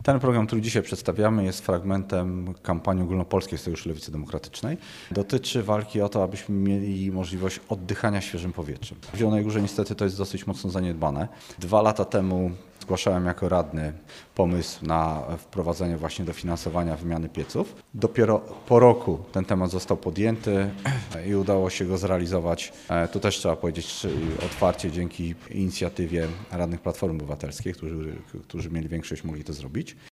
Ten program, który dzisiaj przedstawiamy, jest fragmentem kampanii ogólnopolskiej Sojuszu Lewicy Demokratycznej. Dotyczy walki o to, abyśmy mieli możliwość oddychania świeżym powietrzem. W Zielonej Górze niestety to jest dosyć mocno zaniedbane. 2 lata temu zgłaszałem jako radny pomysł na wprowadzenie właśnie dofinansowania wymiany pieców. Dopiero po roku ten temat został podjęty i udało się go zrealizować. Tu też trzeba powiedzieć otwarcie dzięki inicjatywie radnych Platformy Obywatelskiej, którzy mieli większość, mogli to zrobić.